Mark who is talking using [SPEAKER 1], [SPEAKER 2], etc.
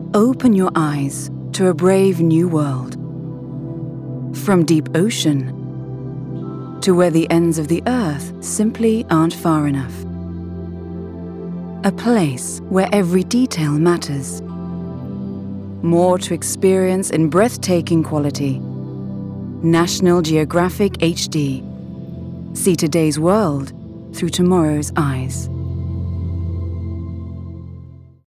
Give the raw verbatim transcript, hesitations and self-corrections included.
[SPEAKER 1] Open your eyes to a brave new world. From deep ocean to where the ends of the earth simply aren't far enough. A place where every detail matters. More to experience in breathtaking quality. National Geographic H D. See today's world through tomorrow's eyes.